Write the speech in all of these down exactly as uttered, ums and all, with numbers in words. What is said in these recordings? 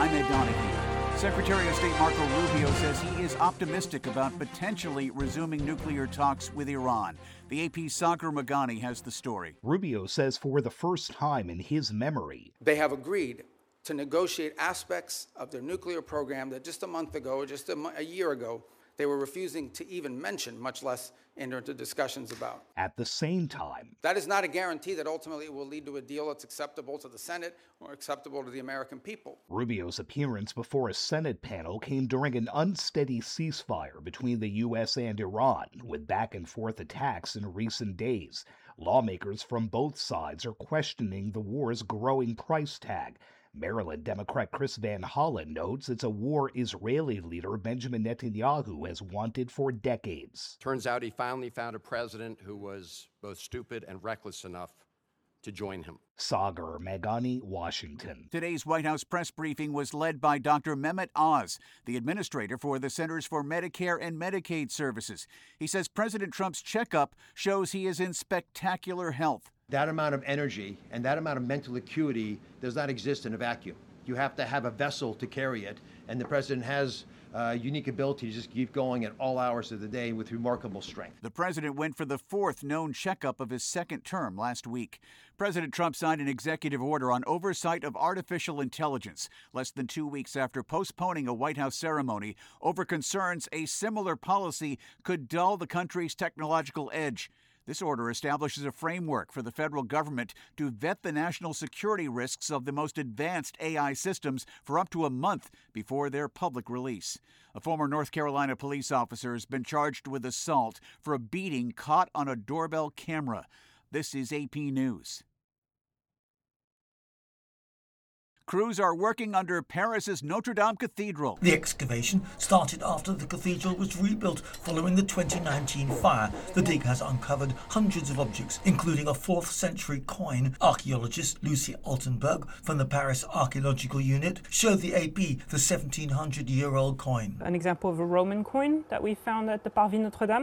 I'm Ed Donahue. Secretary of State Marco Rubio says he is optimistic about potentially resuming nuclear talks with Iran. The A P's Sagar Meghani has the story. Rubio says for the first time in his memory, they have agreed to negotiate aspects of their nuclear program that just a month ago, or just a, mo- a year ago, they were refusing to even mention, much less enter into discussions about. At the same time, that is not a guarantee that ultimately it will lead to a deal that's acceptable to the Senate or acceptable to the American people. Rubio's appearance before a Senate panel came during an unsteady ceasefire between the U S and Iran, with back and forth attacks in recent days. Lawmakers from both sides are questioning the war's growing price tag. Maryland Democrat Chris Van Hollen notes it's a war Israeli leader Benjamin Netanyahu has wanted for decades. Turns out he finally found a president who was both stupid and reckless enough to join him. Sagar Meghani, Washington. Today's White House press briefing was led by Doctor Mehmet Oz, the administrator for the Centers for Medicare and Medicaid Services. He says President Trump's checkup shows he is in spectacular health. That amount of energy and that amount of mental acuity does not exist in a vacuum. You have to have a vessel to carry it, and the president has a unique ability to just keep going at all hours of the day with remarkable strength. The president went for the fourth known checkup of his second term last week. President Trump signed an executive order on oversight of artificial intelligence less than two weeks after postponing a White House ceremony over concerns a similar policy could dull the country's technological edge. This order establishes a framework for the federal government to vet the national security risks of the most advanced A I systems for up to a month before their public release. A former North Carolina police officer has been charged with assault for a beating caught on a doorbell camera. This is A P News. Crews are working under Paris's Notre Dame Cathedral. The excavation started after the cathedral was rebuilt following the twenty nineteen fire. The dig has uncovered hundreds of objects, including a fourth century coin. Archaeologist Lucy Altenberg from the Paris Archaeological Unit showed the A P the seventeen hundred year old coin. An example of a Roman coin that we found at the Parvis Notre Dame,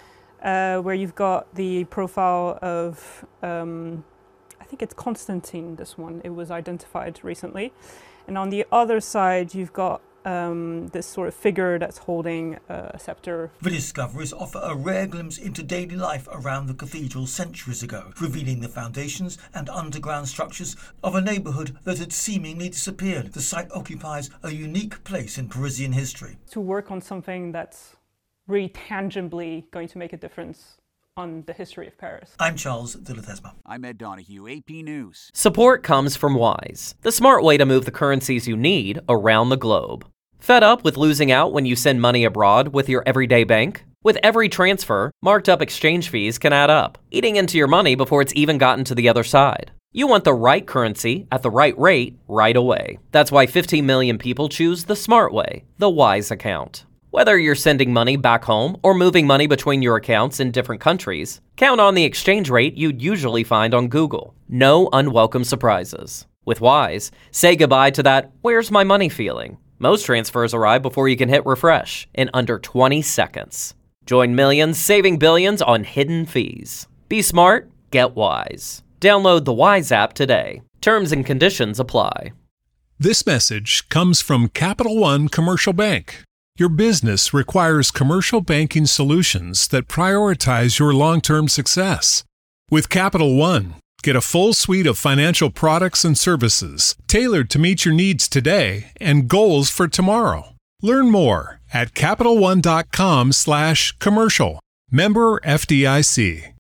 uh, where you've got the profile of um, I think it's Constantine, this one. It was identified recently. And on the other side, you've got um, this sort of figure that's holding a scepter. The discoveries offer a rare glimpse into daily life around the cathedral centuries ago, revealing the foundations and underground structures of a neighborhood that had seemingly disappeared. The site occupies a unique place in Parisian history. To work on something that's really tangibly going to make a difference on the history of Paris. I'm Charles de Ledesma. I'm Ed Donahue, A P News. Support comes from Wise, the smart way to move the currencies you need around the globe. Fed up with losing out when you send money abroad with your everyday bank? With every transfer, marked up exchange fees can add up, eating into your money before it's even gotten to the other side. You want the right currency at the right rate right away. That's why fifteen million people choose the smart way, the Wise account. Whether you're sending money back home or moving money between your accounts in different countries, count on the exchange rate you'd usually find on Google. No unwelcome surprises. With Wise, say goodbye to that "where's my money" feeling. Most transfers arrive before you can hit refresh in under twenty seconds. Join millions saving billions on hidden fees. Be smart, get Wise. Download the Wise app today. Terms and conditions apply. This message comes from Capital One Commercial Bank. Your business requires commercial banking solutions that prioritize your long-term success. With Capital One, get a full suite of financial products and services tailored to meet your needs today and goals for tomorrow. Learn more at CapitalOne.com slash commercial. Member F D I C.